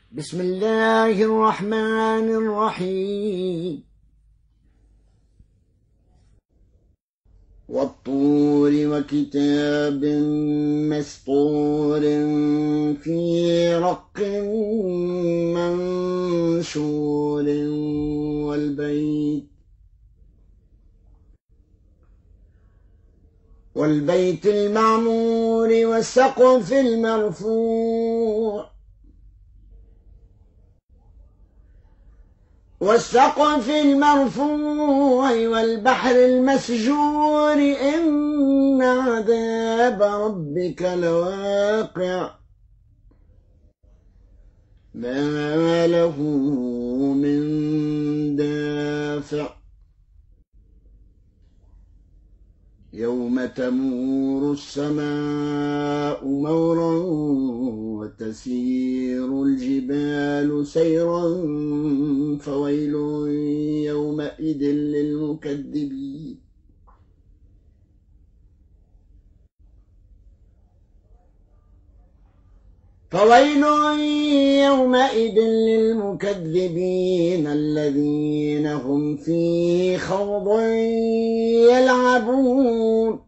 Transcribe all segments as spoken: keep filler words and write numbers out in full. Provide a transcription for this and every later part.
بسم الله الرحمن الرحيم والطور وكتاب مسطور في رق منشور والبيت والبيت المعمور والسقف المرفوع والسقف المرفوع والبحر المسجور إن عذاب ربك لواقع ما له من دافع يوم تمور السماء مورا وتسير الجبال سيرا فويل يومئذ للمكذبين فويل يومئذ للمكذبين الذين هم في خوض يلعبون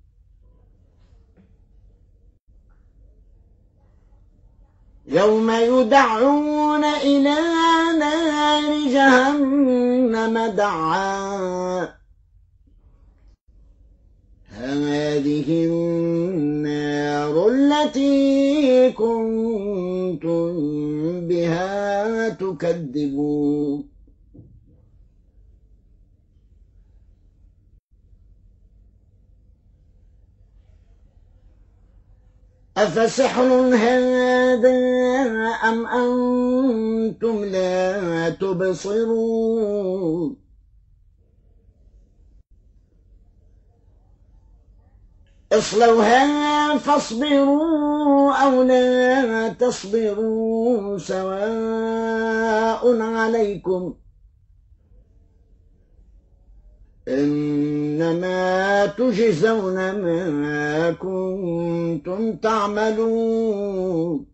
يوم يدعون إلى نار جهنم دعا هذه النار التي كنتم بها تكذبون أفسحر هذا أم أنتم لا تبصرون اصلوها فاصبروا أو لا تصبروا سواء عليكم إنما تجزون ما كنتم تعملون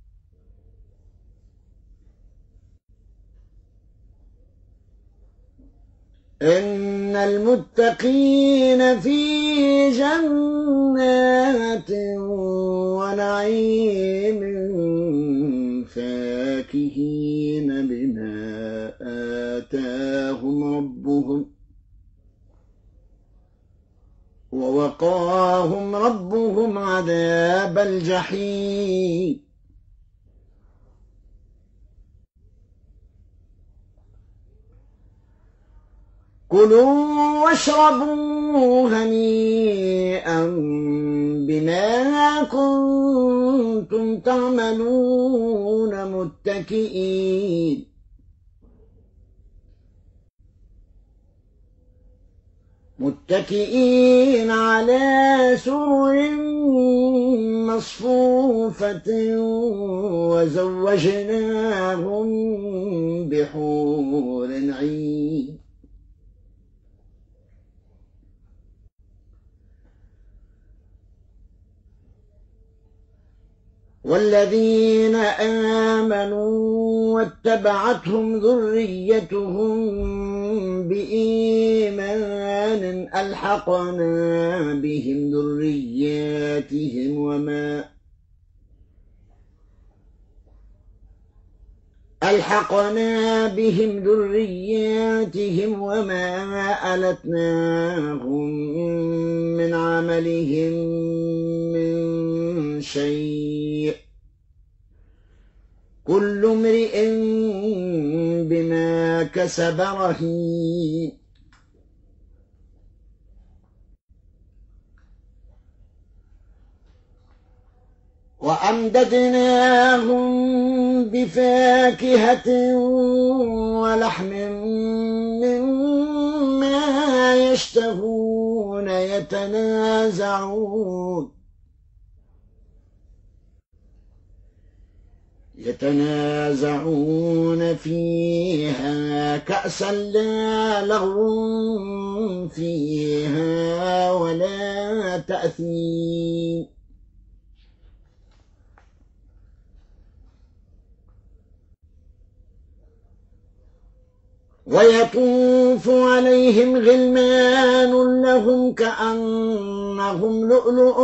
إن المتقين في جنات ونعيم فاكهين بما آتاهم ربهم ووقاهم ربهم عذاب الجحيم كلوا واشربوا هنيئا بما كنتم تعملون متكئين متكئين على سرر مصفوفة وزوجناهم بحور عين والذين آمنوا واتبعتهم ذريتهم بإيمان ألحقنا بهم ذرياتهم وما ألحقنا بهم ذرياتهم وما ألتناهم من عملهم من شيء كل امرئ بما كسب رهين وأمددناهم بفاكهة ولحم مما يشتهون يتنازعون يتنازعون فيها كأسا لا لغو فيها ولا تأثيم ويطوف عليهم غلمان لهم كأنهم لؤلؤ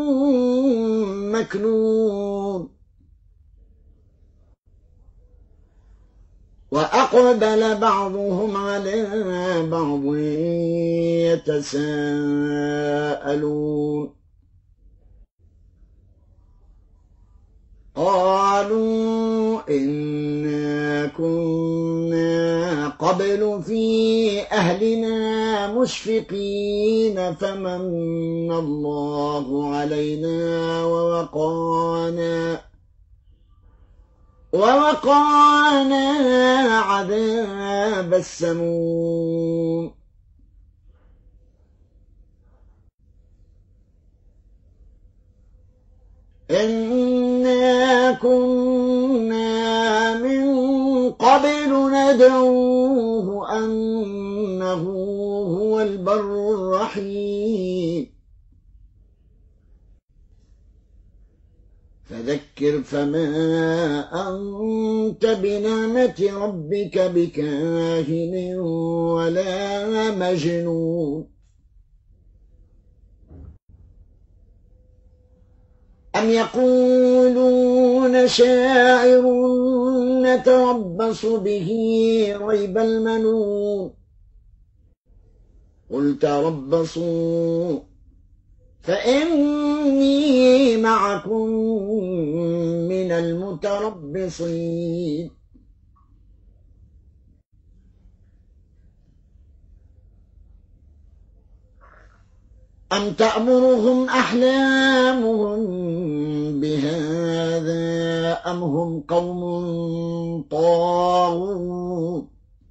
مكنون وأقبل بعضهم على بعض يتساءلون قالوا إنا كنا قبل في أهلنا مشفقين فمن الله علينا ووقانا ووقانا عذاب السموم إنا كنا من قبل ندعوه أنه هو البر الرحيم فذكر فما أنت بنعمة ربك بكاهن ولا مجنون أم يقولون شاعر نتربص به ريب المنون قل تربصوا فإني معكم من المتربصين أم تأمرهم أحلامهم بهذا أم هم قوم طاغون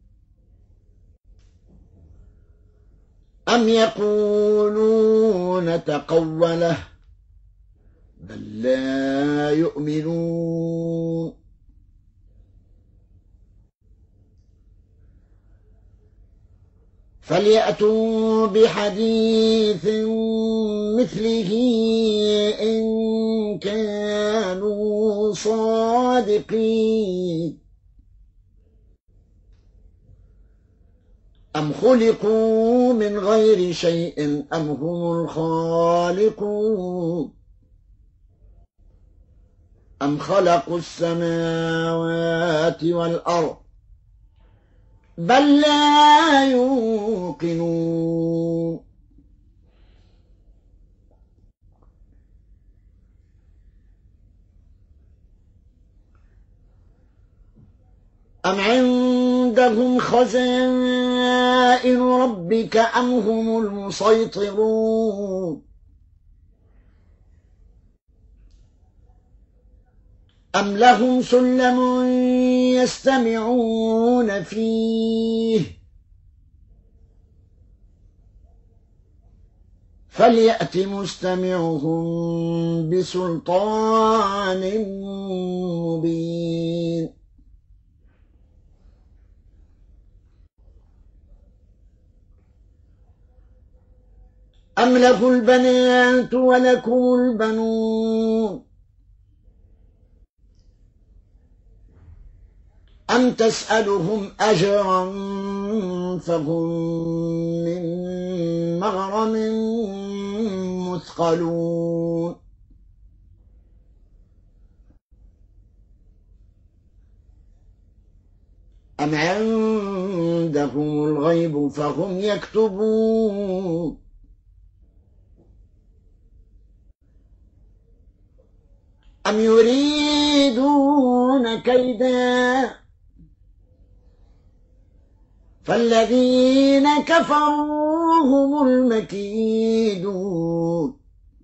أم يقولون تقوله بل لا يؤمنون فليأتوا بحديث مثله إن كانوا صادقين أم خلقوا من غير شيء أم هم الخالقون أم خلقوا السماوات والأرض بل لا يوقنون أم عندهم خزائن ربك أم هم المسيطرون أم لهم سلم يستمعون فيه فليأت مستمعهم بسلطان مبين أم له البنات ولكم البنون أم تسألهم أجرا فهم من مغرم مثقلون أم عندهم الغيب فهم يكتبون أم يريدون كيدا فالذين كفروا هم المكيدون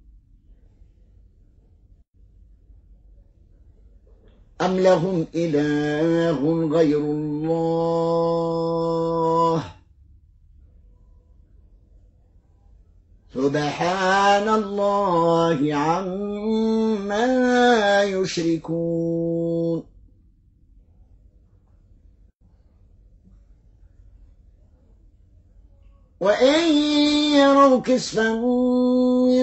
أم لهم إله غير الله سبحان الله عما يشركون وإن يروا كسفا من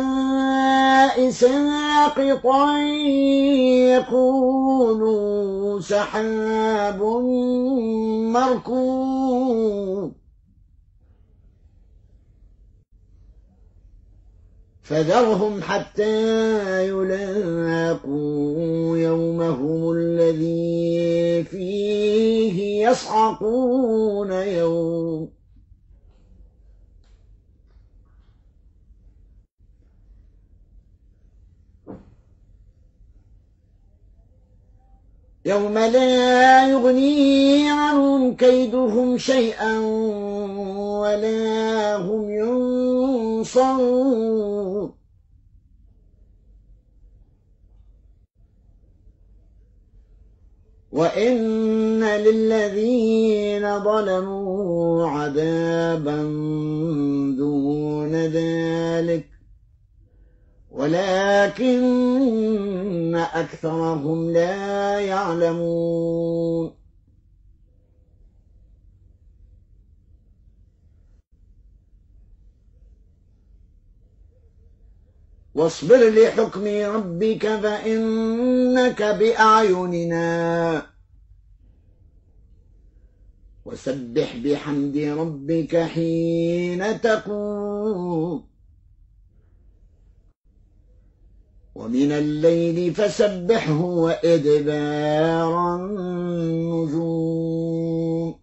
السماء ساقطا يقولوا سحاب مركوم فذرهم حتى يلاقوا يومهم الذي فيه يصعقون يوم يوم لا يغني عنهم كيدهم شيئا ولا هم ينصرون وإن للذين ظلموا عذابا دون ذلك ولكن أكثرهم لا يعلمون واصبر لحكم ربك فإنك بأعيننا وسبح بحمد ربك حين تقوم ومن الليل فسبحه وإدبار النجوم